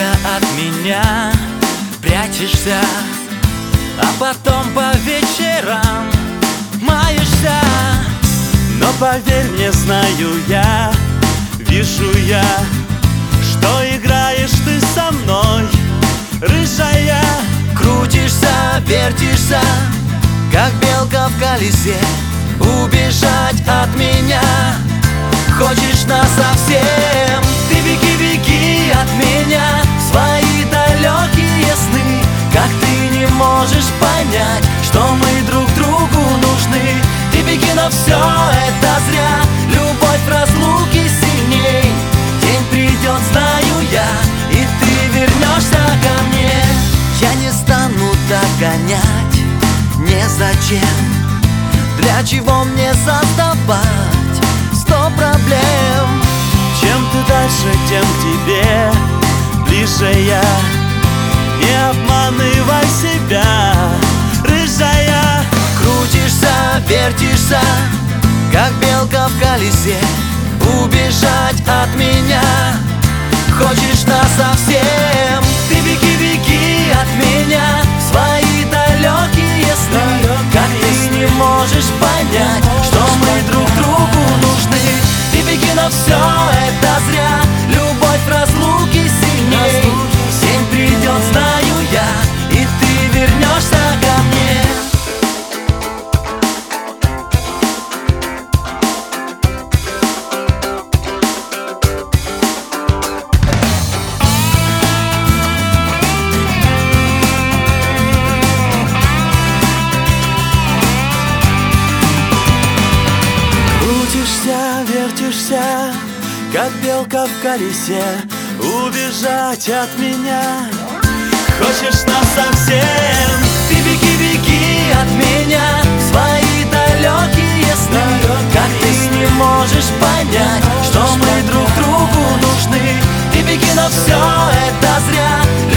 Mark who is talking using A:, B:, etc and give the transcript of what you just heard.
A: долго от меня прячешься, а потом по вечерам маешься.
B: Но поверь мне, знаю я, вижу я, что играешь ты со мной, рыжая.
A: Крутишься, вертишься, как белка в колесе. Убежать от меня хочешь насовсем. Ты беги, беги от меня в свои далекие сны. Как ты не можешь понять, что мы друг другу нужны? Ты беги, но все это зря. Любовь в разлуке сильней. День придет, знаю я, и ты вернешься ко мне. Я не стану догонять, незачем. Для чего мне создавать 100 проблем?
B: Чем ты дальше, тем к тебе ближе я. Не обманывай себя, рыжая.
A: Крутишься, вертишься, как белка в колесе. Убежать от меня хочешь насовсем. Ты беги, беги от меня в свои далекие сны. Как ты не можешь понять, что мы друг другу нужны? Ты беги, но все это зря. Любовь в разлуке сильней. День придет, знаю я, и ты вернешься ко мне.
B: Вертишься, как белка в колесе. Убежать от меня хочешь насовсем.
A: Ты беги, беги от меня в свои далекие сны. Как ты не можешь понять, что мы друг другу нужны? Ты беги, но все это зря.